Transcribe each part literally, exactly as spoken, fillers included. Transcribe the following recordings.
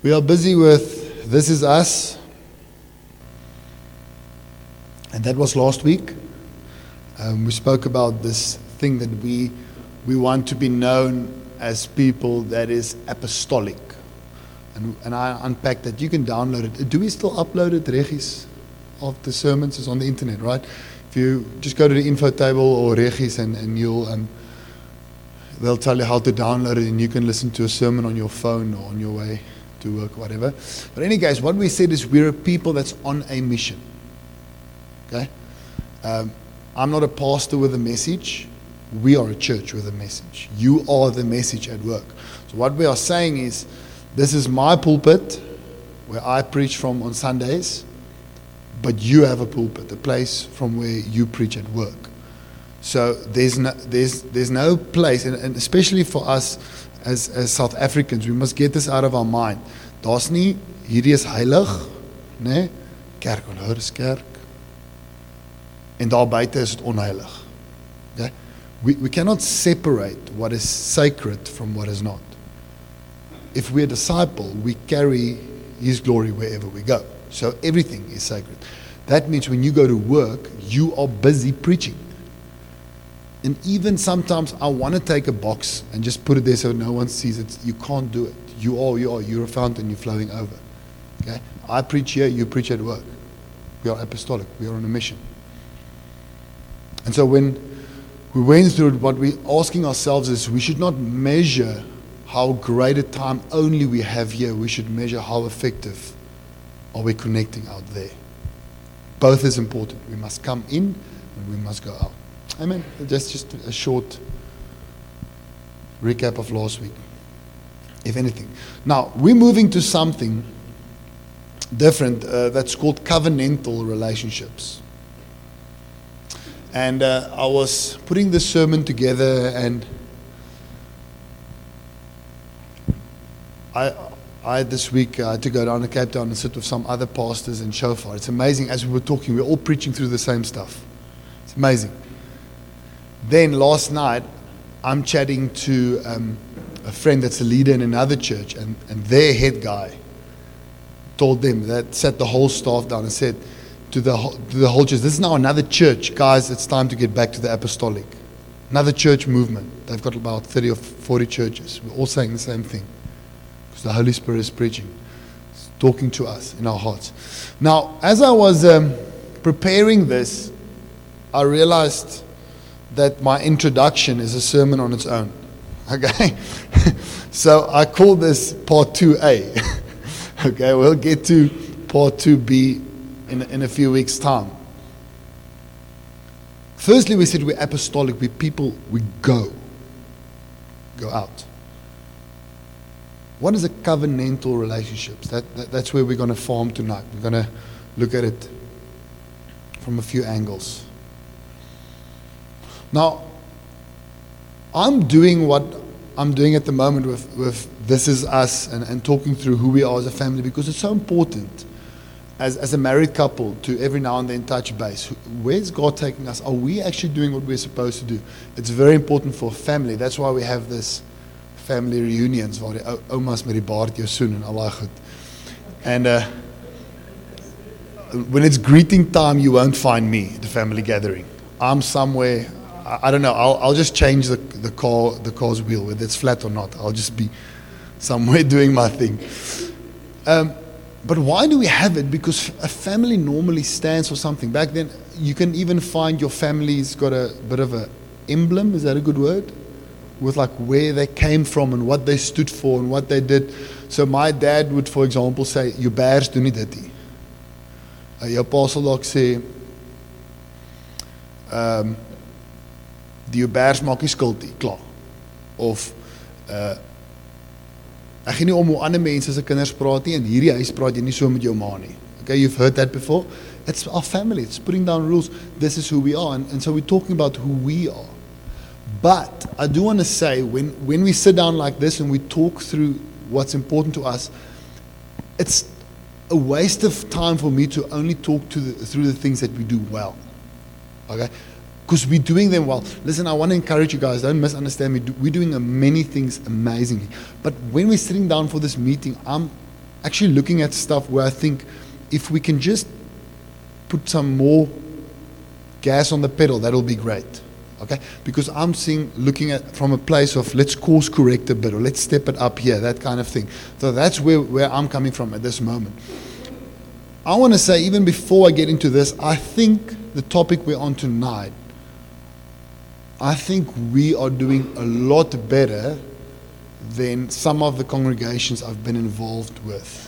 We are busy with This Is Us, and that was last week. Um, we spoke about this thing that we we want to be known as people that is apostolic, and and I unpacked that. You can download it. Do we still upload it, Regis, of the sermons? It's on the internet, right? If you just go to the info table or Regis, and and you'll um, they'll tell you how to download it, and you can listen to a sermon on your phone or on your way to work, whatever. But in any case, what we said is we're a people that's on a mission. Okay? Um, I'm not a pastor with a message. We are a church with a message. You are the message at work. So what we are saying is, this is my pulpit where I preach from on Sundays, but you have a pulpit, a place from where you preach at work. So there's no, there's there's no place, and, and especially for us as as South Africans, we must get this out of our mind. Daar's nie hierdie is heilig, né? Kerk en hoor is kerk. En daar buite is dit onheilig. Okay? We we cannot separate what is sacred from what is not. If we're a disciple, we carry His glory wherever we go. So everything is sacred. That means when you go to work, you are busy preaching. And even sometimes I want to take a box and just put it there so no one sees it. You can't do it. You are, you are, you're a fountain, you're flowing over. Okay? I preach here, you preach at work. We are apostolic, we are on a mission. And so when we went through it, what we're asking ourselves is we should not measure how great a time only we have here. We should measure how effective are we connecting out there. Both is important. We must come in and we must go out. Amen. That's just a short recap of last week, if anything. Now, we're moving to something different uh, that's called covenantal relationships. And uh, I was putting this sermon together, and I, I this week I had to go down to Cape Town and sit with some other pastors in Shofar. It's amazing. As we were talking, we're all preaching through the same stuff. It's amazing. Then last night, I'm chatting to um, a friend that's a leader in another church, and, and their head guy told them, that sat the whole staff down and said to the, to the whole church, this is now another church. Guys, it's time to get back to the apostolic. Another church movement. They've got about thirty or forty churches. We're all saying the same thing. Because the Holy Spirit is preaching. It's talking to us in our hearts. Now, as I was um, preparing this, I realized that my introduction is a sermon on its own. Okay? So I call this part two A. Okay, we'll get to part two B in, in a few weeks' time. Firstly, we said we're apostolic. We people, we go. Go out. What is a covenantal relationships? That, that That's where we're going to farm tonight. We're going to look at it from a few angles. Now, I'm doing what I'm doing at the moment with, with This Is Us and, and talking through who we are as a family, because it's so important as, as a married couple to every now and then touch base. Where's God taking us? Are we actually doing what we're supposed to do? It's very important for family. That's why we have this family reunions waar die oumas met die baard jou soen en al daai goed. And uh, when it's greeting time, you won't find me at the family gathering. I'm somewhere. I don't know. I'll I'll just change the the car the car's wheel, whether it's flat or not. I'll just be somewhere doing my thing. Um, but why do we have it? Because a family normally stands for something. Back then, you can even find your family's got a bit of a emblem. Is that a good word? With like where they came from and what they stood for and what they did. So my dad would, for example, say, "Jou bers doen nie dit nie." Uh, jou pa sal dalk sê, um, die bers maak nie skuld nie, klaar. Of uh ek gee nie om hoe ander mense se kinders praat nie, en hierdie huis praat jy nie so met jou ma nie. Okay, you've heard that before. It's our family. It's putting down rules. This is who we are, and, and so we're talking about who we are. But I do want to say, when when we sit down like this and we talk through what's important to us, it's a waste of time for me to only talk to the, through the things that we do well. Okay? Because we're doing them well. Listen, I want to encourage you guys, don't misunderstand me. We're doing many things amazingly. But when we're sitting down for this meeting, I'm actually looking at stuff where I think if we can just put some more gas on the pedal, that'll be great. Okay? Because I'm seeing, looking at from a place of let's course correct a bit, or let's step it up here, that kind of thing. So that's where, where I'm coming from at this moment. I want to say, even before I get into this, I think the topic we're on tonight, I think we are doing a lot better than some of the congregations I've been involved with.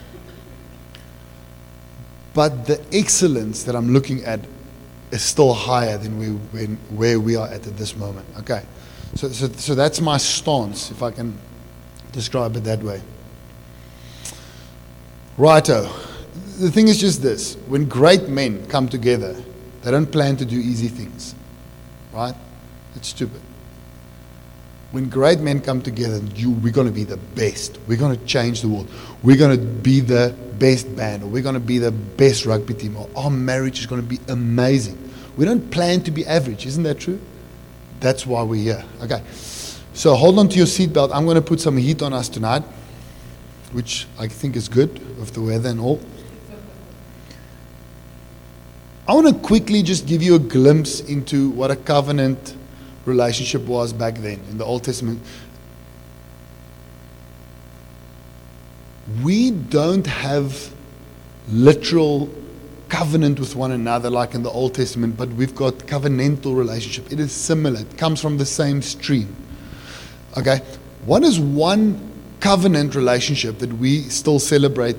But the excellence that I'm looking at is still higher than we, when, where we are at at this moment. Okay, so, so, so that's my stance, if I can describe it that way. Righto. The thing is just this. When great men come together, they don't plan to do easy things. Right? It's stupid. When great men come together, you, we're going to be the best. We're going to change the world. We're going to be the best band, or we're going to be the best rugby team, or our marriage is going to be amazing. We don't plan to be average. Isn't that true? That's why we're here. Okay. So hold on to your seatbelt. I'm going to put some heat on us tonight, which I think is good with the weather and all. I want to quickly just give you a glimpse into what a covenant relationship was back then in the Old Testament. We don't have literal covenant with one another like in the Old Testament, but we've got covenantal relationship. It is similar. It comes from the same stream. Okay? What is one covenant relationship that we still celebrate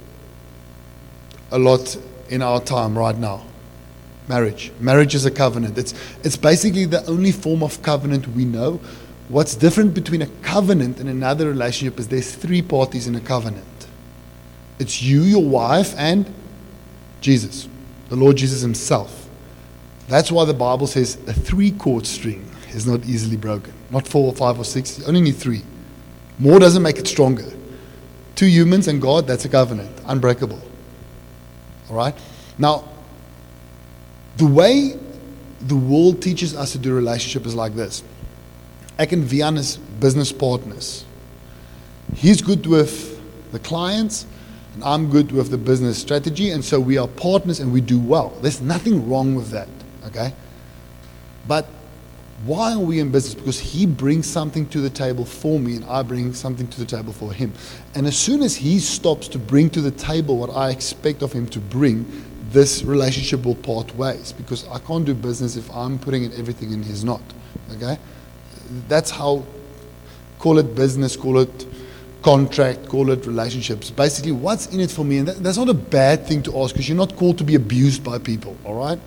a lot in our time right now? Marriage. Marriage is a covenant. It's it's basically the only form of covenant we know. What's different between a covenant and another relationship is there's three parties in a covenant. It's you, your wife, and Jesus, the Lord Jesus himself. That's why the Bible says a three-chord string is not easily broken. Not four or five or six. You only need three. More doesn't make it stronger. Two humans and God, that's a covenant. Unbreakable. All right? Now, the way the world teaches us to do relationship is like this. Ek en Vian is business partners. He's good with the clients, and I'm good with the business strategy, and so we are partners and we do well. There's nothing wrong with that, okay? But why are we in business? Because he brings something to the table for me, and I bring something to the table for him. And as soon as he stops to bring to the table what I expect of him to bring, this relationship will part ways, because I can't do business if I'm putting in everything and he's not. Okay? That's how, call it business, call it contract, call it relationships. Basically, what's in it for me? And that, that's not a bad thing to ask, because you're not called to be abused by people, all right?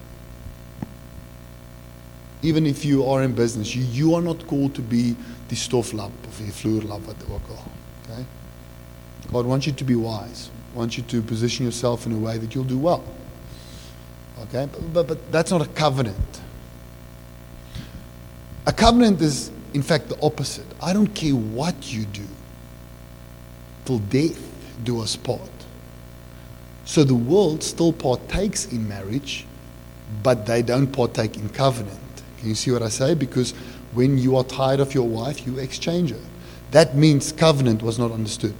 Even if you are in business, you, you are not called to be die stoflap of die vloerlap wat ook al. Okay? God wants you to be wise. Wants you to position yourself in a way that you'll do well. Okay? But, but, but that's not a covenant. A covenant is, in fact, the opposite. I don't care what you do. Till death do us part. So the world still partakes in marriage, but they don't partake in covenant. Can you see what I say? Because when you are tired of your wife, you exchange her. That means covenant was not understood.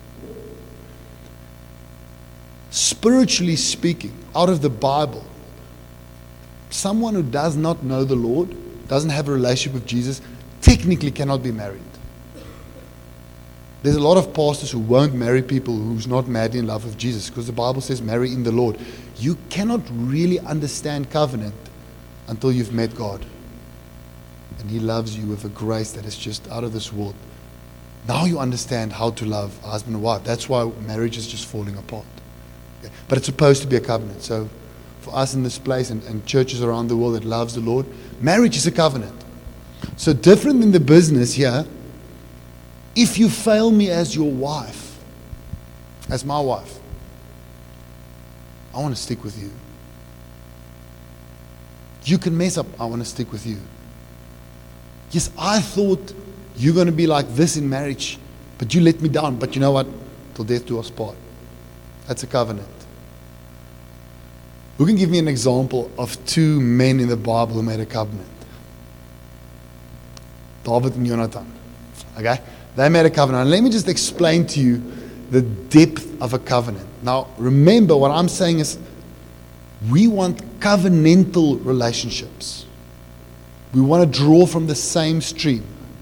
Spiritually speaking, out of the Bible, someone who does not know the Lord, doesn't have a relationship with Jesus, technically cannot be married. There's a lot of pastors who won't marry people who's not madly in love with Jesus, because the Bible says marry in the Lord. You cannot really understand covenant until you've met God. And he loves you with a grace that is just out of this world. Now you understand how to love a husband and wife. That's why marriage is just falling apart. Okay? But it's supposed to be a covenant. So for us in this place and, and churches around the world that loves the Lord, marriage is a covenant. So different than the business here, if you fail me as your wife, as my wife, I want to stick with you. You can mess up, I want to stick with you. Yes, I thought you're going to be like this in marriage, but you let me down. But you know what? Till death do us part. That's a covenant. Who can give me an example of two men in the Bible who made a covenant? David and Jonathan. Okay? They made a covenant. And let me just explain to you the depth of a covenant. Now, remember what I'm saying is we want covenantal relationships. We want to draw from the same stream.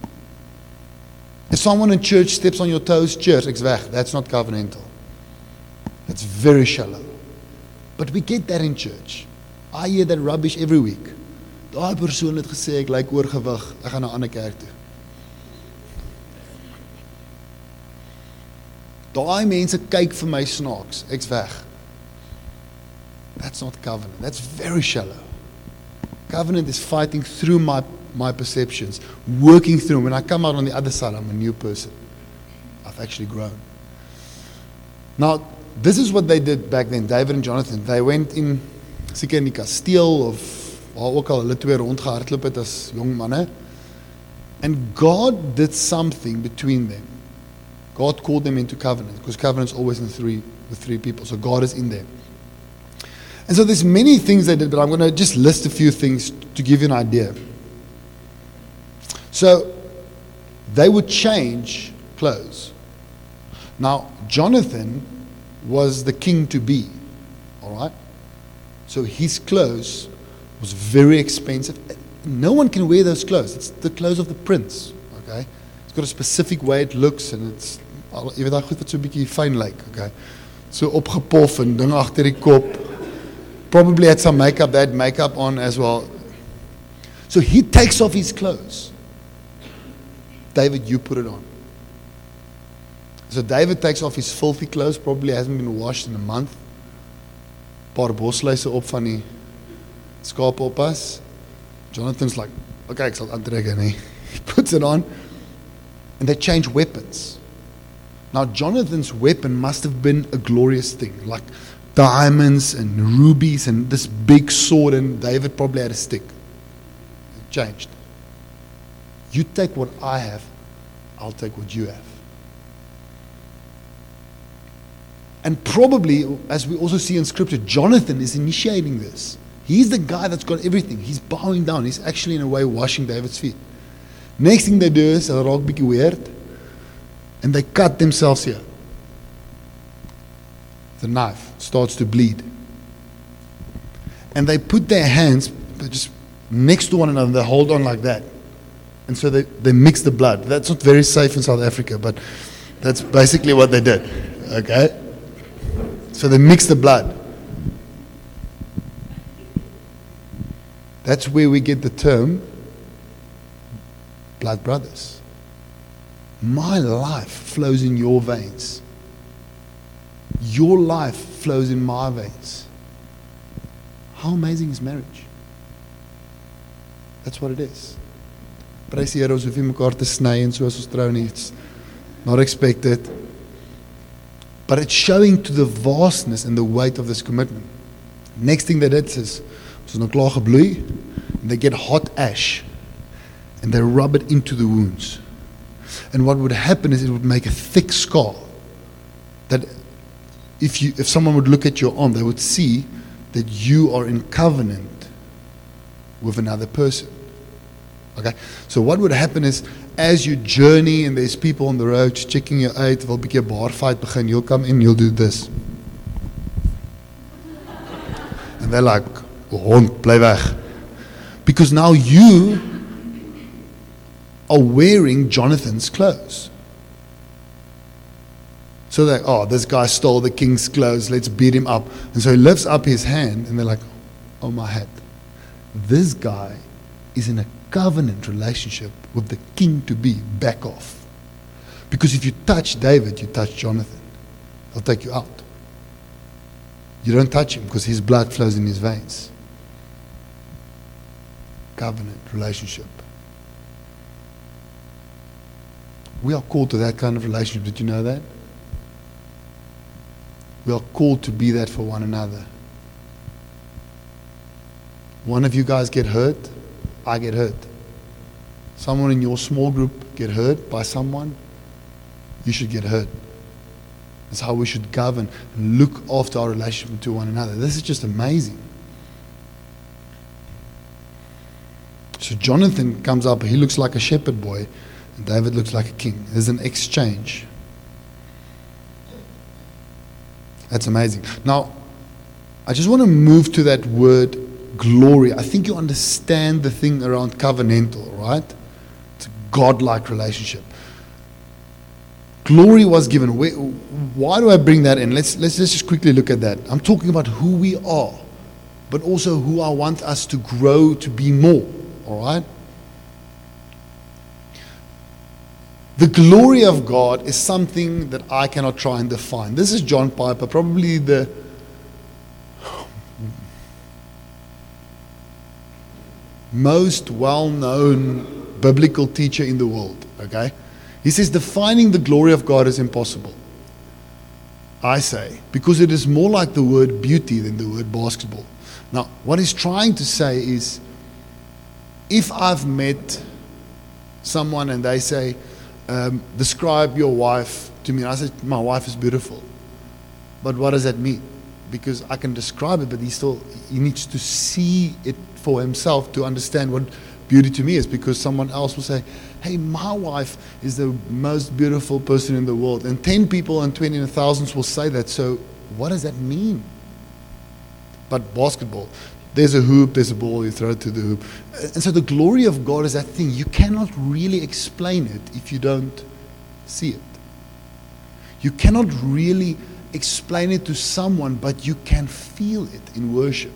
If someone in church steps on your toes, church, ek's weg. That's not covenantal. That's very shallow. But we get that in church. I hear that rubbish every week. Daai persoon het gesê ek lyk oorgewig, ek gaan na 'n ander kerk toe. Daai mense kyk vir my snaaks, ek's weg. That's not covenant. That's very shallow. Covenant is fighting through my, my perceptions, working through them. When I come out on the other side, I'm a new person. I've actually grown. Now, this is what they did back then, David and Jonathan. They went in, seker in die kasteel, of waar ook al hulle twee rondgehardloop het as jong manne. And God did something between them. God called them into covenant, because covenant's always in three, with three people. So God is in there. And so there's many things they did, but I'm going to just list a few things to give you an idea. So they would change clothes. Now, Jonathan was the king to be, all right? So his clothes was very expensive. No one can wear those clothes. It's the clothes of the prince, okay? It's got a specific way it looks, and it's, jy weet daai goed wat so 'n bietjie fyn lyk, okay? So opgepof en ding agter die kop. Probably had some makeup, they had makeup on as well. So he takes off his clothes. David, you put it on. So David takes off his filthy clothes, probably hasn't been washed in a month. Paar bosluise op van die skaap oppas. Jonathan's like, okay, ek sal aantrek en he puts it on. And they change weapons. Now Jonathan's weapon must have been a glorious thing, like diamonds and rubies and this big sword, and David probably had a stick. It changed. You take what I have, I'll take what you have. And probably, as we also see in scripture, Jonathan is initiating this. He's the guy that's got everything. He's bowing down. He's actually in a way washing David's feet. Next thing they do is, hulle raak bietjie weird, and they cut themselves here. The knife starts to bleed. And they put their hands just next to one another, they hold on like that. And so they, they mix the blood. That's not very safe in South Africa, but that's basically what they did. Okay? So they mix the blood. That's where we get the term blood brothers. My life flows in your veins. Your life flows in my veins. How amazing is marriage? That's what it is. Prys die Here, ons hoef nie mekaar te sny en so as ons trou nie. It's not expected. But it's showing to the vastness and the weight of this commitment. Next thing they did is, ons is nou klaar gebloei, and they get hot ash and they rub it into the wounds. And what would happen is it would make a thick scar that if you if someone would look at your arm, they would see that you are in covenant with another person. Okay? So what would happen is, as you journey and there's people on the road checking you out, wil 'n bietjie 'n bar fight begin, you'll come in, you'll do this. And they're like, hond, bly weg. Because now you are wearing Jonathan's clothes. So they're like, oh, this guy stole the king's clothes, let's beat him up. And so he lifts up his hand and they're like, oh my head. This guy is in a covenant relationship with the king to be. Back off. Because if you touch David, you touch Jonathan. He'll take you out. You don't touch him because his blood flows in his veins. Covenant relationship. We are called to that kind of relationship. Did you know that? We are called to be that for one another. One of you guys get hurt, I get hurt. Someone in your small group get hurt by someone, you should get hurt. That's how we should govern and look after our relationship to one another. This is just amazing. So Jonathan comes up, he looks like a shepherd boy, and David looks like a king. There's an exchange. That's amazing. Now, I just want to move to that word glory. I think you understand the thing around covenantal, right? It's a God-like relationship. Glory was given. Why do I bring that in? Let's, let's just quickly look at that. I'm talking about who we are, but also who I want us to grow to be more, all right? The glory of God is something that I cannot try and define. This is John Piper, probably the most well-known biblical teacher in the world, okay? He says defining the glory of God is impossible. I say, because it is more like the word beauty than the word basketball. Now, what he's trying to say is, if I've met someone and they say, um, describe your wife to me, and I say, my wife is beautiful. But what does that mean? Because I can describe it, but he still, he needs to see it for himself to understand what beauty to me is, because someone else will say, hey, my wife is the most beautiful person in the world. And ten people and twenty and thousands will say that. So what does that mean? But basketball, there's a hoop, there's a ball, you throw it to the hoop. And so the glory of God is that thing. You cannot really explain it if you don't see it. You cannot really explain it to someone, but you can feel it in worship.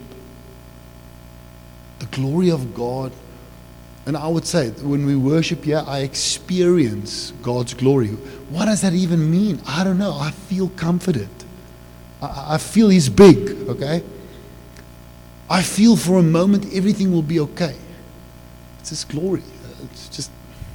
The glory of God. And I would say, when we worship here, I experience God's glory. What does that even mean? I don't know. I feel comforted. I, I feel He's big, okay? I feel for a moment everything will be okay. It's His glory. It's just...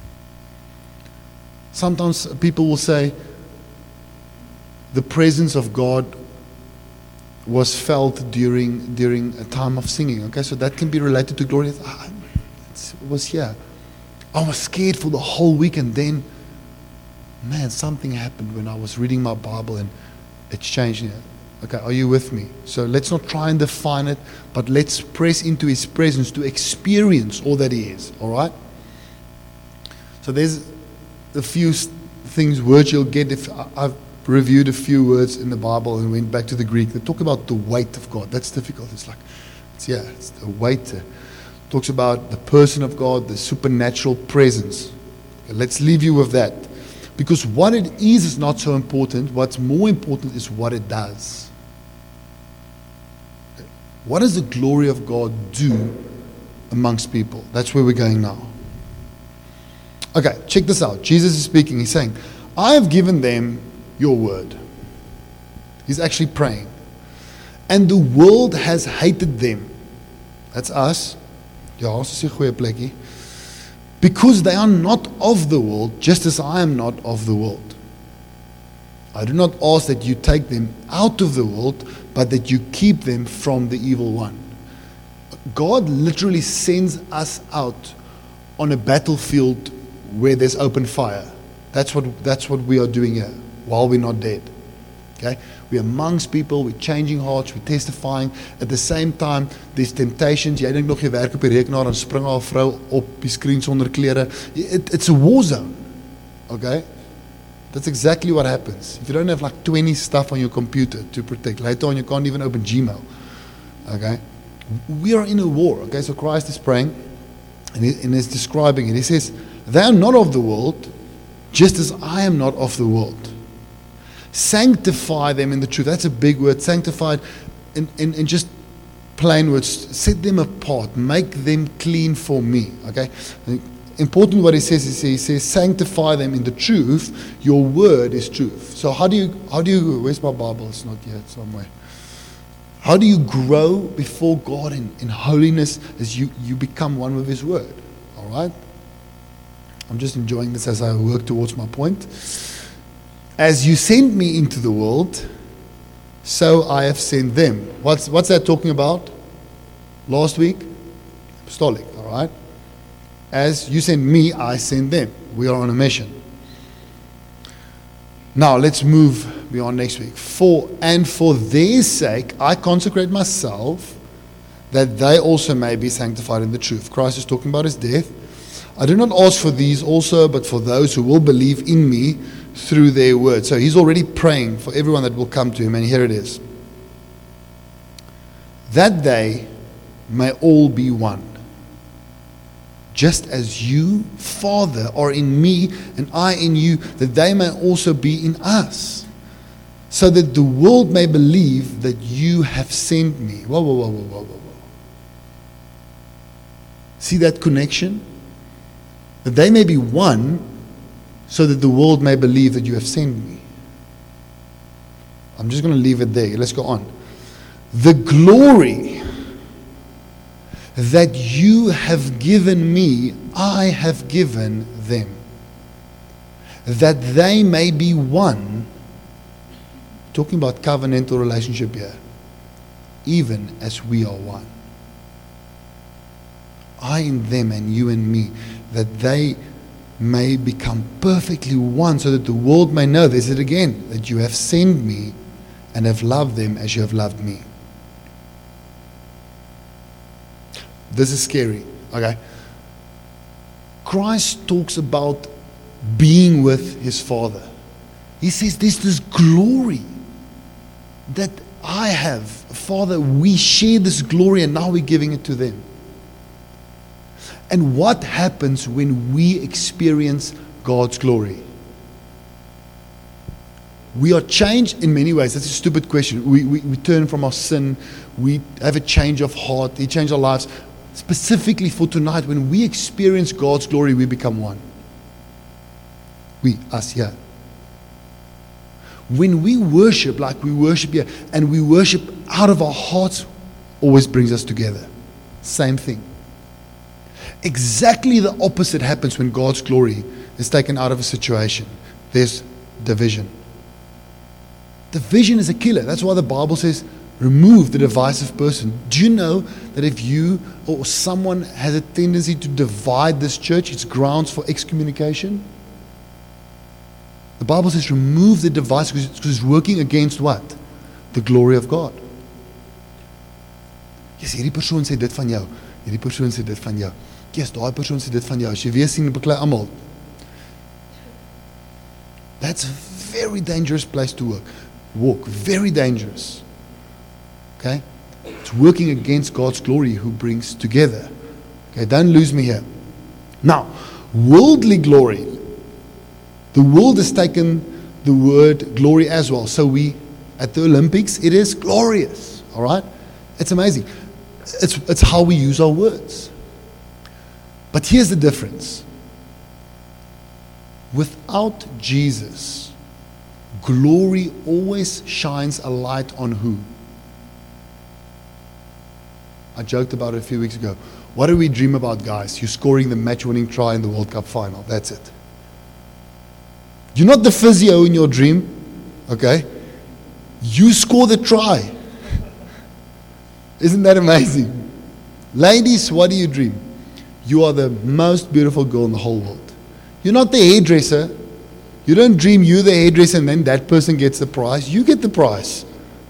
Sometimes people will say, the presence of God was felt during during a time of singing. Okay, so that can be related to glory. Ah, it was here. I was scared for the whole week, and then, man, something happened when I was reading my Bible, and it changed. Okay, are you with me? So let's not try and define it, but let's press into His presence to experience all that He is. All right. So there's a few things, words you'll get if I've reviewed a few words in the Bible and went back to the Greek. They talk about the weight of God. That's difficult. It's like, it's yeah, it's the weight. It talks about the person of God, the supernatural presence. Okay, let's leave you with that. Because what it is is not so important. What's more important is what it does. Okay. What does the glory of God do amongst people? That's where we're going now. Okay, check this out. Jesus is speaking. He's saying, I have given them your word. He's actually praying. And the world has hated them. That's us. Ja, ons is 'n goeie plekkie. Because they are not of the world, just as I am not of the world. I do not ask that you take them out of the world, but that you keep them from the evil one. God literally sends us out on a battlefield where there's open fire. That's what, that's what we are doing here. While we're not dead. Okay? We're amongst people, we're changing hearts, we're testifying. At the same time, there's temptations. Jy dink nog jy werk op die rekenaar en spring al 'n vrou op die skerm sonder klere. It, it's a war zone. Okay? That's exactly what happens. If you don't have like twenty stuff on your computer to protect, later on you can't even open Gmail. Okay? We are in a war. Okay? So Christ is praying and, he, and he's describing it. He says, they are not of the world, just as I am not of the world. Sanctify them in the truth. That's a big word. Sanctified in, in, in just plain words. Set them apart. Make them clean for me. Okay? Important what he says is he says, sanctify them in the truth. Your word is truth. So how do you, how do you, where's my Bible? It's not yet somewhere. How do you grow before God in, in holiness as you, you become one with His word? All right? I'm just enjoying this as I work towards my point. As you sent me into the world, so I have sent them. What's, what's that talking about? Last week? Apostolic, all right? As you sent me, I sent them. We are on a mission. Now, let's move beyond next week. For and for their sake, I consecrate myself, that they also may be sanctified in the truth. Christ is talking about His death. I do not ask for these also, but for those who will believe in me through their word. So he's already praying for everyone that will come to him, and here it is. That they may all be one, just as you, Father, are in me and I in you, that they may also be in us, so that the world may believe that you have sent me. Whoa, whoa, whoa, whoa, whoa, whoa, whoa. See that connection? That they may be one, so that the world may believe that you have sent me. I'm just going to leave it there. Let's go on. The glory that you have given me, I have given them, that they may be one. Talking about covenantal relationship here. Even as we are one. I in them and you in me, that they may become perfectly one, so that the world may know, there's it again, that you have sent me and have loved them as you have loved me. This is scary, okay? Christ talks about being with his Father. He says there's this glory that I have. Father, we share this glory and now we're giving it to them. And what happens when we experience God's glory? We are changed in many ways. That's a stupid question. We, we, we turn from our sin. We have a change of heart. He changed our lives. Specifically for tonight, when we experience God's glory, we become one. We, us here. When we worship like we worship here, and we worship out of our hearts, always brings us together. Same thing. Exactly the opposite happens when God's glory is taken out of a situation. There's division. Division is a killer. That's why the Bible says, remove the divisive person. Do you know that if you or someone has a tendency to divide this church, it's grounds for excommunication? The Bible says remove the device because it's working against what? The glory of God. Yes, hierdie persoon sê dit van jou. Hierdie persoon sê dit van jou. Yes, daai persoon sê dit van jou. As jy weer sien beklei almal. That's a very dangerous place to work. Walk. Very dangerous. Okay? It's working against God's glory who brings together. Okay, don't lose me here. Now, worldly glory. The world has taken the word glory as well. So we, at the Olympics, it is glorious. All right? It's amazing. It's, it's how we use our words. But here's the difference. Without Jesus, glory always shines a light on who? I joked about it a few weeks ago. What do we dream about, guys? You're scoring the match-winning try in the World Cup final. That's it. You're not the physio in your dream, okay? You score the try. Isn't that amazing? Ladies, what do you dream? You are the most beautiful girl in the whole world. You're not the hairdresser. You don't dream you're the hairdresser and then that person gets the prize. You get the prize.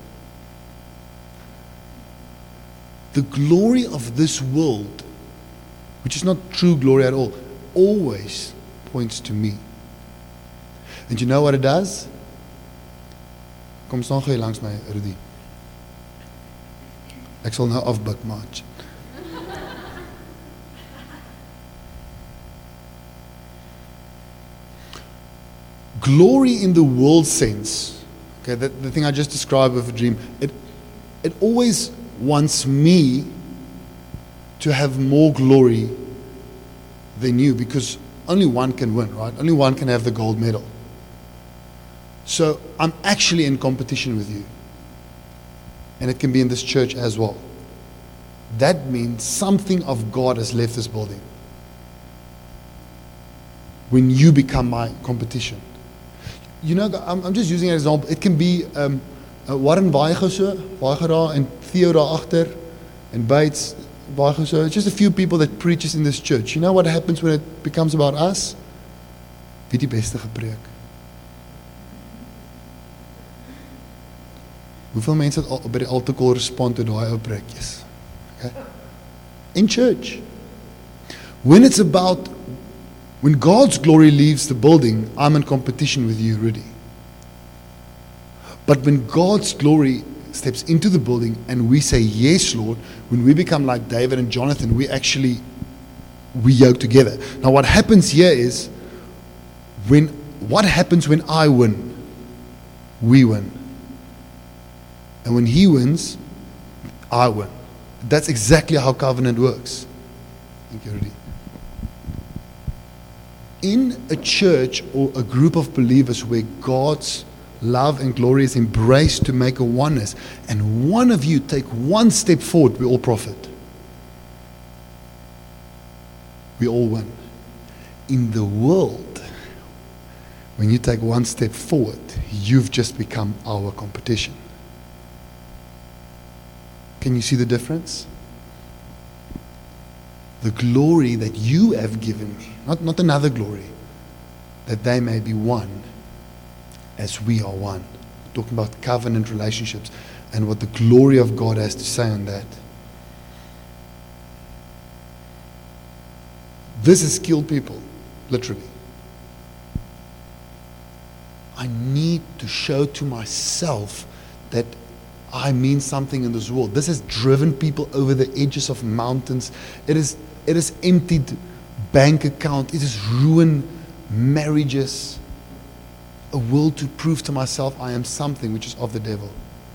The glory of this world, which is not true glory at all, always points to me. And you know what it does? Kom staan gou hier langs my, Rudy. Ek sal nou afbuk, maat. Glory in the world sense, okay, that, the thing I just described with a dream, it, it always wants me to have more glory than you, because only one can win, right? Only one can have the gold medal. So I'm actually in competition with you. And it can be in this church as well. That means something of God has left this building. When you become my competition. You know, I'm, I'm just using an example. It can be um, uh, Warren Weiger so, Weiger daar en Theo daar agter and Bates, Weiger so. It's just a few people that preaches in this church. You know what happens when it becomes about us? Wie die beste gepreek? Hoeveel mense het al, by die altar call respond to daai ou preekjes? Okay? In church. When it's about When God's glory leaves the building, I'm in competition with you, Rudy. But when God's glory steps into the building and we say, yes, Lord, when we become like David and Jonathan, we actually, we yoke together. Now what happens here is, when what happens when I win? We win. And when he wins, I win. That's exactly how covenant works. Thank you, Rudy. In a church or a group of believers where God's love and glory is embraced to make a oneness, and one of you take one step forward, we all profit. We all win. In the world, when you take one step forward, you've just become our competition. Can you see the difference? The glory that you have given me, not, not another glory, that they may be one as we are one. We're talking about covenant relationships and what the glory of God has to say on that. This has killed people, literally. I need to show to myself that I mean something in this world. This has driven people over the edges of mountains. It is, it has emptied bank accounts. It has ruined marriages. A will to prove to myself I am something which is of the devil.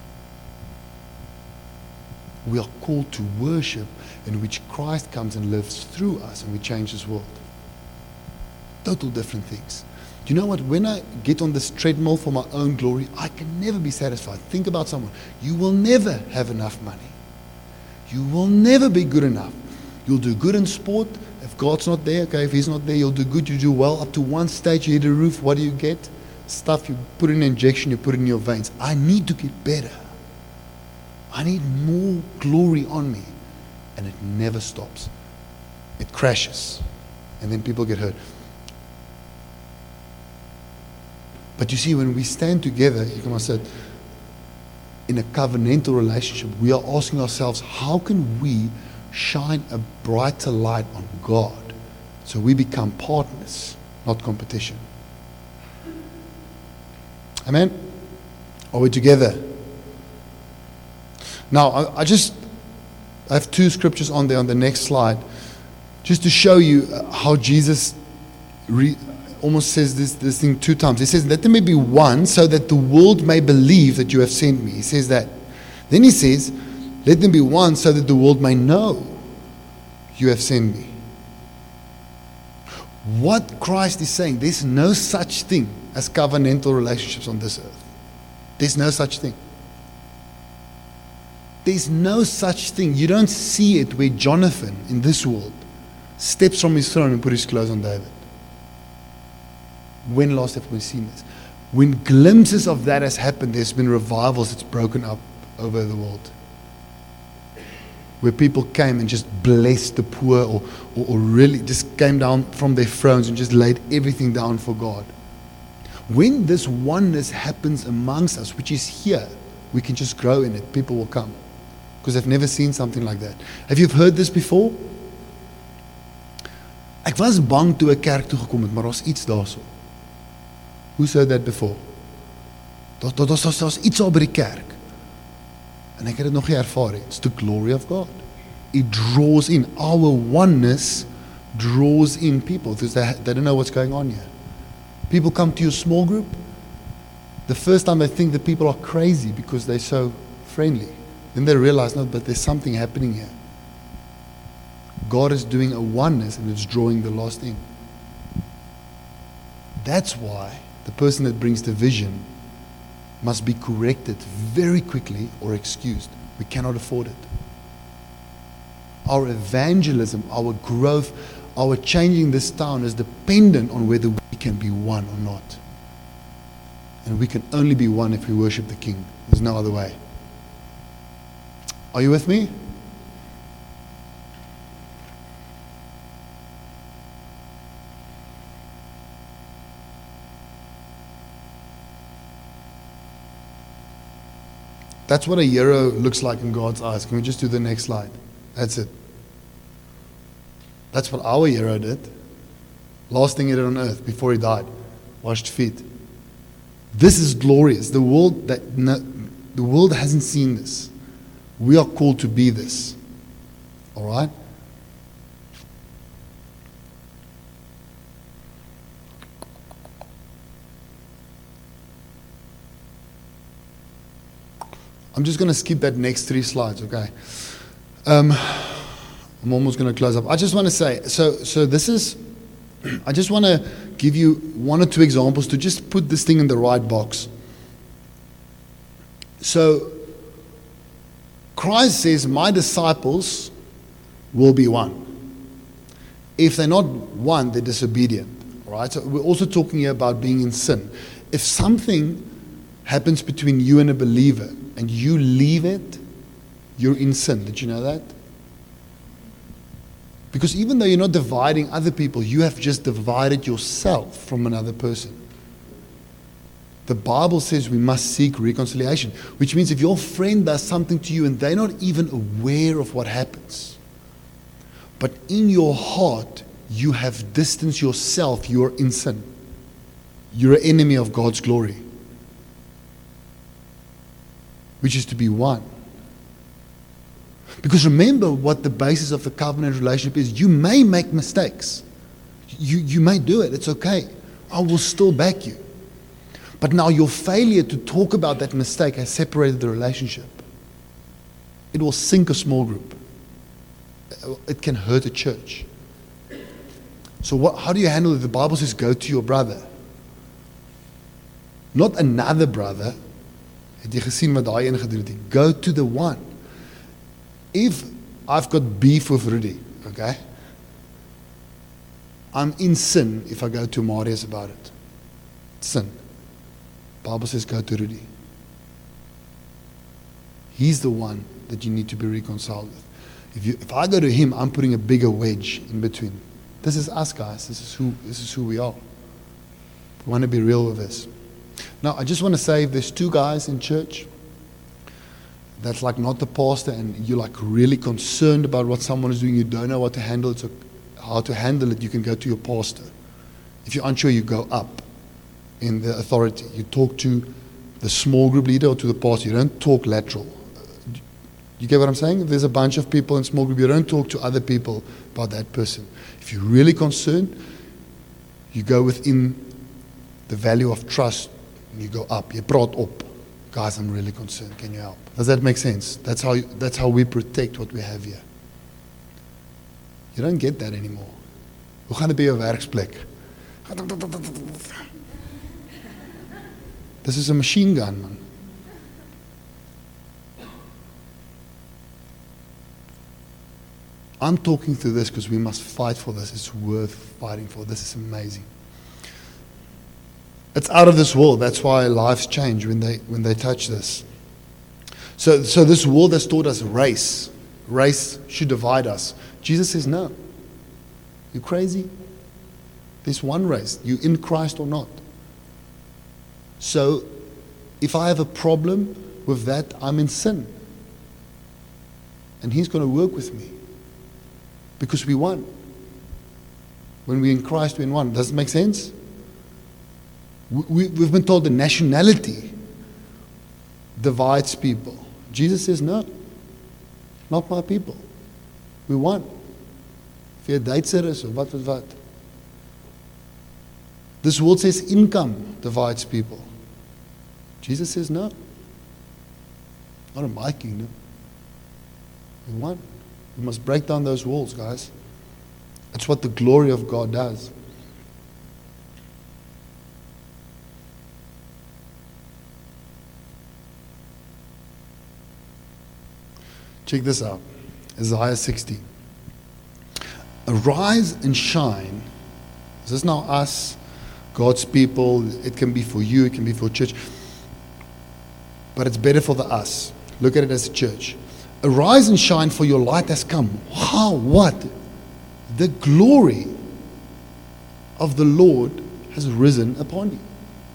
We are called to worship, in which Christ comes and lives through us, and we change this world. Total different things. Do you know what? When I get on this treadmill for my own glory, I can never be satisfied. Think about someone. You will never have enough money. You will never be good enough. You'll do good in sport. If God's not there, okay, if he's not there, you'll do good, you do well. Up to one stage, you hit a roof. What do you get? Stuff you put in an injection, you put it in your veins. I need to get better. I need more glory on me. And it never stops. It crashes. And then people get hurt. But you see, when we stand together, you can say, in a covenantal relationship, we are asking ourselves, how can we shine a brighter light on God so we become partners, not competition? Amen? Are we together? Now, I, I just I have two scriptures on there on the next slide, just to show you how Jesus re, almost says this, this thing two times. He says, let them be one so that the world may believe that you have sent me. He says that. Then he says, let them be one so that the world may know you have sent me. What Christ is saying, there's no such thing as covenantal relationships on this earth. There's no such thing. There's no such thing. You don't see it where Jonathan in this world steps from his throne and put his clothes on David. When last have we seen this? When glimpses of that has happened, there's been revivals that's broken up over the world. Where people came and just blessed the poor, or, or, or really just came down from their thrones and just laid everything down for God. When this oneness happens amongst us, which is here, we can just grow in it. People will come. Because they've never seen something like that. Have you heard this before? Ek was bang toe ek kerk toe gekom het, maar daar's iets daarso. Who's heard that before? Daar daar daar's daar's iets daar by die kerk. En ek het dit nog nie ervaar nie. It's the glory of God. It draws in. Our oneness draws in people because they, they don't know what's going on here. People come to your small group. The first time they think that people are crazy because they're so friendly. Then they realize, no, but there's something happening here. God is doing a oneness and it's drawing the lost in. That's why the person that brings division must be corrected very quickly or excused. We cannot afford it. Our evangelism, our growth, our changing this town is dependent on whether we can be one or not. And we can only be one if we worship the King. There's no other way. Are you with me? That's what a hero looks like in God's eyes. Can we just do the next slide? That's it. That's what our hero did. Last thing he did on earth before he died, washed feet. This is glorious. The world that no, the world hasn't seen this. We are called to be this. All right? I'm just going to skip that next three slides, okay? Um, I'm almost going to close up. I just want to say, so so this is, I just want to give you one or two examples to just put this thing in the right box. So, Christ says, my disciples will be one. If they're not one, they're disobedient. All right? So we're also talking here about being in sin. If something happens between you and a believer, and you leave it, you're in sin. Did you know that? Because even though you're not dividing other people, you have just divided yourself from another person. The Bible says we must seek reconciliation, which means if your friend does something to you and they're not even aware of what happens, but in your heart you have distanced yourself, you're in sin. You're an enemy of God's glory, which is to be one. Because remember what the basis of the covenant relationship is. You may make mistakes. You, you may do it. It's okay. I will still back you. But now your failure to talk about that mistake has separated the relationship. It will sink a small group. It can hurt a church. So what, how do you handle it? The Bible says go to your brother. Not another brother. Het jy gesien wat daai een gedoen het? Go to the one. If I've got beef with Rudy, okay, I'm in sin if I go to Marius about it. Sin. The Bible says go to Rudy. He's the one that you need to be reconciled with. If you, if I go to him, I'm putting a bigger wedge in between. This is us, guys. This is who, this is who we are. We want to be real with this. Now, I just want to say, if there's two guys in church that's like not the pastor and you're like really concerned about what someone is doing, you don't know what to handle it, so how to handle it, you can go to your pastor. If you're unsure, you go up in the authority. You talk to the small group leader or to the pastor. You don't talk lateral. You get what I'm saying? If there's a bunch of people in small group, you don't talk to other people about that person. If you're really concerned, you go within the value of trust. You go up. You praat op. Guys, I'm really concerned. Can you help? Does that make sense? That's how that's how we protect what we have here. You don't get that anymore. Hoe gaan dit by jou werksplek? This is a machine gun, man. I'm talking through this because we must fight for this. It's worth fighting for. This is amazing. It's out of this world. That's why lives change when they when they touch this. So, so this world has taught us race. Race should divide us. Jesus says, no. You're crazy. There's one race. You in Christ or not. So, if I have a problem with that, I'm in sin. And he's going to work with me. Because we won. When we're in Christ, we're in one. Does it make sense? We, we've been told the nationality divides people. Jesus says, no, not my people. We won. If jy 'n Duitser is of wat wat wat. This world says income divides people. Jesus says, no, not in my kingdom. We won. We must break down those walls, guys. It's what the glory of God does. Check this out. Isaiah sixty. Arise and shine. This is now us, God's people. It can be for you, it can be for church. But it's better for the us. Look at it as a church. Arise and shine, for your light has come. How? What? The glory of the Lord has risen upon you.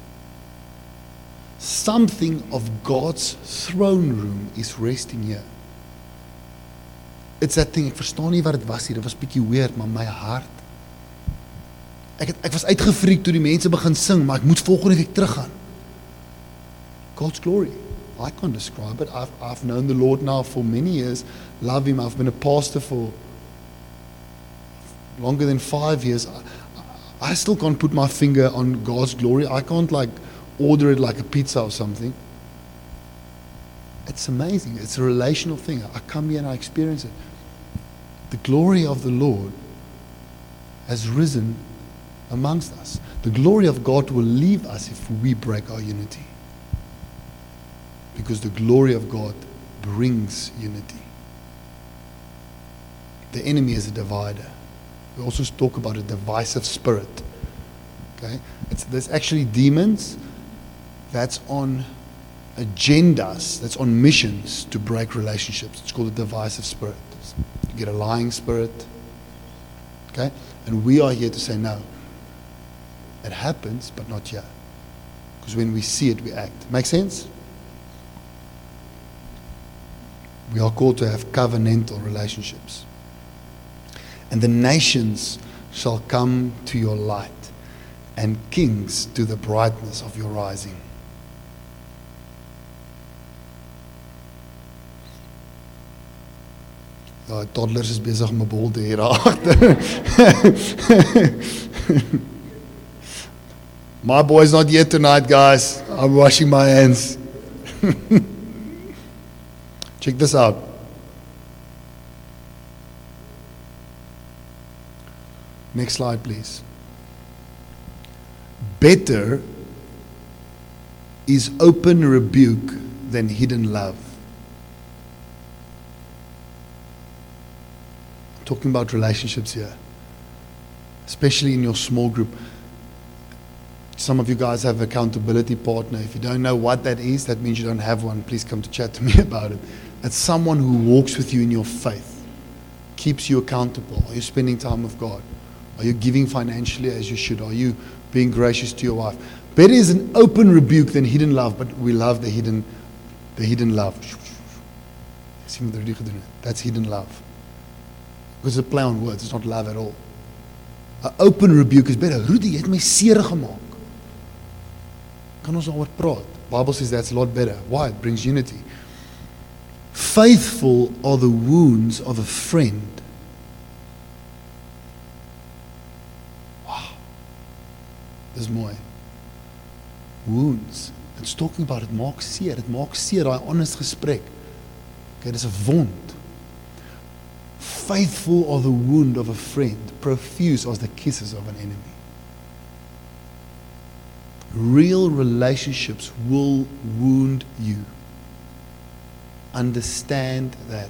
Something of God's throne room is resting here. It's that thing, ek verstaan nie wat dit was hier, dit was bietjie weird, maar my hart, Ek het, ek was uitgefreak toe die mense begin sing, maar ek moet volgende week teruggaan. God's glory. I can't describe it. I've, I've known the Lord now for many years, love Him. I've been a pastor for longer than five years. I, I still can't put my finger on God's glory. I can't like order it like a pizza or something. It's amazing. It's a relational thing. I come here and I experience it. The glory of the Lord has risen amongst us. The glory of God will leave us if we break our unity. Because the glory of God brings unity. The enemy is a divider. We also talk about a divisive spirit. Okay? It's, there's actually demons that's on agendas, that's on missions to break relationships. It's called a divisive spirit. You get a lying spirit. Okay? And we are here to say no. It happens, but not here. Because when we see it, we act. Make sense? We are called to have covenantal relationships. And the nations shall come to your light, and kings to the brightness of your rising. Ja, toddlers is besig om 'n bol te hier agter. My boy's not here tonight, guys. I'm washing my hands. Check this out. Next slide, please. Better is open rebuke than hidden love. I'm talking about relationships here, especially in your small group. Some of you guys have accountability partner. If you don't know what that is, that means you don't have one. Please come to chat to me about it. It's someone who walks with you in your faith, keeps you accountable. Are you spending time with God? Are you giving financially as you should? Are you being gracious to your wife? Better is an open rebuke than hidden love, but we love the hidden, the hidden love. That's hidden love. Because it's a play on words. It's not love at all. An open rebuke is better. Rudy, jy het my seer gemaak. Kan ons daaroor praat? Bible says that's a lot better. Why? It brings unity. Faithful are the wounds of a friend. Wow. Dis mooi. Wounds. It's talking about it maak seer. Dit maak seer, daai honest gesprek. Okay, dis 'n wond. Faithful are the wound of a friend. Profuse are the kisses of an enemy. Real relationships will wound you. Understand that.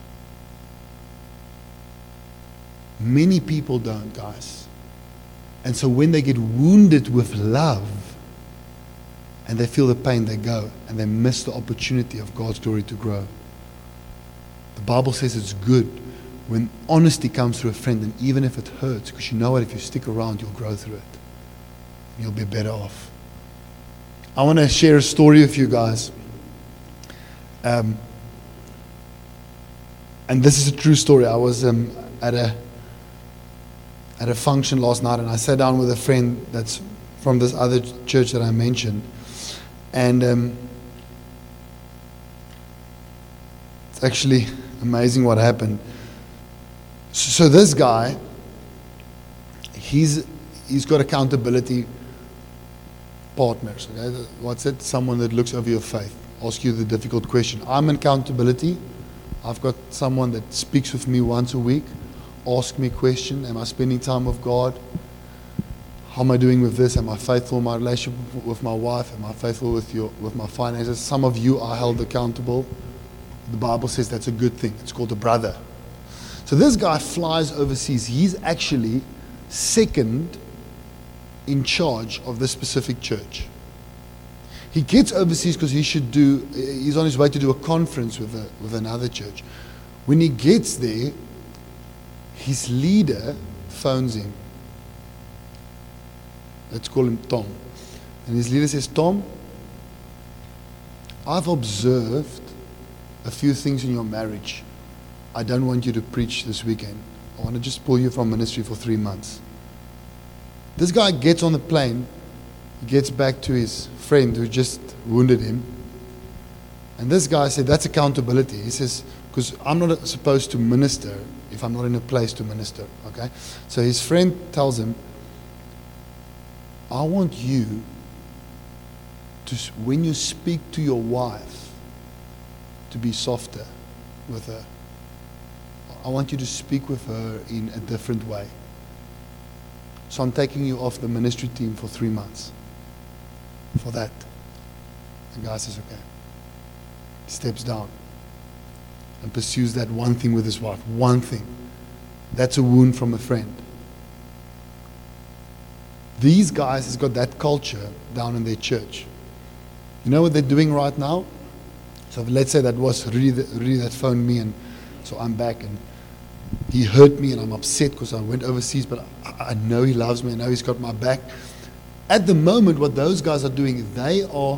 Many people don't, guys. And so when they get wounded with love and they feel the pain, they go and they miss the opportunity of God's glory to grow. The Bible says it's good when honesty comes through a friend, and even if it hurts, because you know what, if you stick around, you'll grow through it. You'll be better off. I want to share a story with you guys. Um, and this is a true story. I was um, at a at a function last night, and I sat down with a friend that's from this other church that I mentioned. And um, it's actually amazing what happened. So, so this guy, he's he's got accountability partners. Okay? What's it? Someone that looks over your faith. Ask you the difficult question. I'm in accountability. I've got someone that speaks with me once a week. Ask me a question. Am I spending time with God? How am I doing with this? Am I faithful in my relationship with my wife? Am I faithful with your with my finances? Some of you are held accountable. The Bible says that's a good thing. It's called a brother. So this guy flies overseas. He's actually second in charge of this specific church. He gets overseas because he should do, he's on his way to do a conference with a, with another church. When he gets there, his leader phones him. Let's call him Tom. And his leader says, Tom, I've observed a few things in your marriage. I don't want you to preach this weekend. I want to just pull you from ministry for three months. This guy gets on the plane, he gets back to his friend who just wounded him. And this guy said, that's accountability. He says, because I'm not supposed to minister if I'm not in a place to minister. Okay? So his friend tells him, I want you to, when you speak to your wife, to be softer with her. I want you to speak with her in a different way. So I'm taking you off the ministry team for three months. For that. The guy says, okay. He steps down and pursues that one thing with his wife. One thing. That's a wound from a friend. These guys has got that culture down in their church. You know what they're doing right now? So let's say that was really, really that phoned me, and so I'm back, and he hurt me and I'm upset because I went overseas, but I, I know he loves me. I know he's got my back. At the moment, what those guys are doing, they are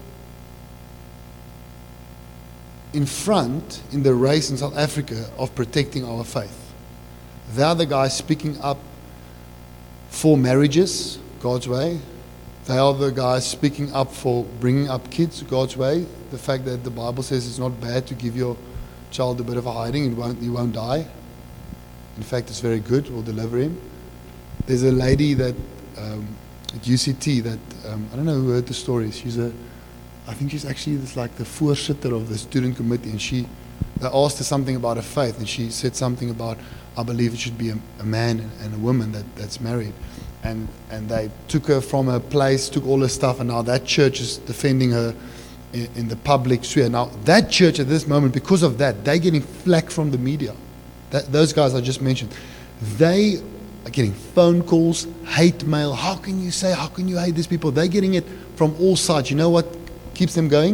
in front in the race in South Africa of protecting our faith. They are the guys speaking up for marriages, God's way. They are the guys speaking up for bringing up kids, God's way. The fact that the Bible says it's not bad to give your child a bit of a hiding, and won't, he won't die. In fact, it's very good. We'll deliver him. There's a lady that um, at U C T that um, I don't know who heard the story. She's a, I think she's actually this, like the voorsitter of the student committee, and she, they asked her something about her faith, and she said something about, I believe it should be a, a man and a woman that, that's married, and and they took her from her place, took all her stuff, and now that church is defending her in, in the public sphere. Now that church at this moment, because of that, they're getting flack from the media. That, those guys I just mentioned, they are getting phone calls, hate mail. How can you say, how can you hate these people? They're getting it from all sides. You know what keeps them going?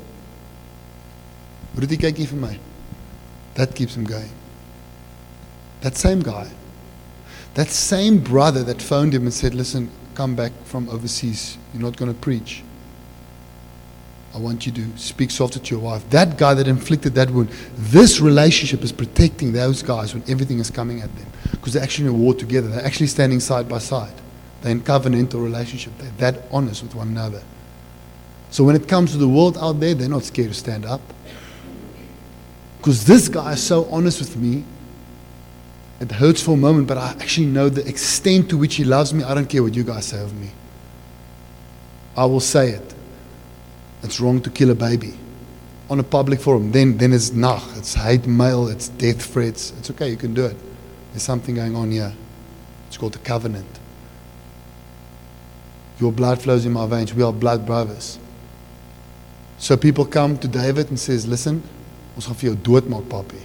Rudy, kyk hier vir my. That keeps them going. That same guy, that same brother that phoned him and said, listen, come back from overseas. You're not going to preach. I want you to speak softer to your wife. That guy that inflicted that wound, this relationship is protecting those guys when everything is coming at them. Because they're actually in a war together. They're actually standing side by side. They're in covenantal relationship. They're that honest with one another. So when it comes to the world out there, they're not scared to stand up. Because this guy is so honest with me, it hurts for a moment, but I actually know the extent to which he loves me. I don't care what you guys say of me. I will say it. It's wrong to kill a baby on a public forum. Then, then it's nach. It's hate mail. It's death threats. It's okay. You can do it. There's something going on here. It's called the covenant. Your blood flows in my veins. We are blood brothers. So people come to David and says, listen, ons gaan vir jou doodmaak, papi.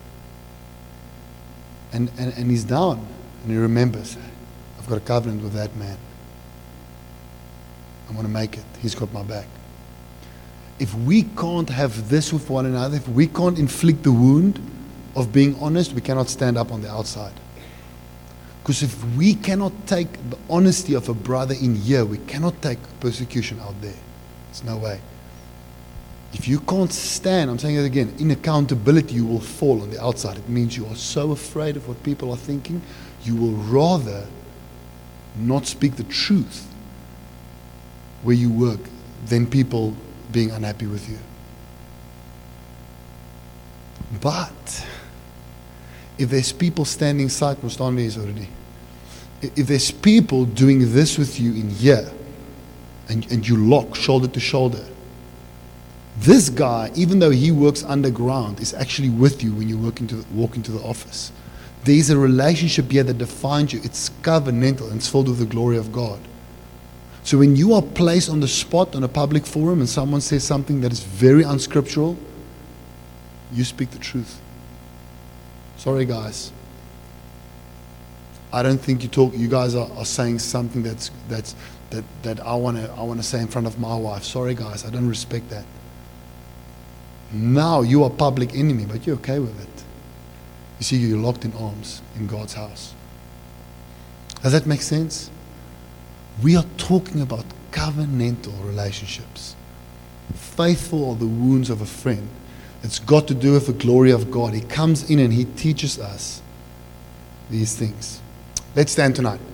And, and, and he's down. And he remembers, I've got a covenant with that man. I want to make it. He's got my back. If we can't have this with one another, if we can't inflict the wound of being honest, we cannot stand up on the outside. Because if we cannot take the honesty of a brother in here, we cannot take persecution out there. There's no way. If you can't stand, I'm saying it again, in accountability, you will fall on the outside. It means you are so afraid of what people are thinking, you will rather not speak the truth where you work than people being unhappy with you. But if there's people standing side, we'll stand there already. If there's people doing this with you in here, and, and you lock shoulder to shoulder, this guy, even though he works underground, is actually with you when you walk into the, walk into the office. There's a relationship here that defines you. It's covenantal and it's filled with the glory of God. So when you are placed on the spot on a public forum and someone says something that is very unscriptural, you speak the truth. Sorry, guys. I don't think you talk. You guys are, are saying something that's that's that that I want to I want to say in front of my wife. Sorry, guys. I don't respect that. Now you are public enemy, but you're okay with it. You see, you're locked in arms in God's house. Does that make sense? We are talking about covenantal relationships. Faithful are the wounds of a friend. It's got to do with the glory of God. He comes in and He teaches us these things. Let's stand tonight.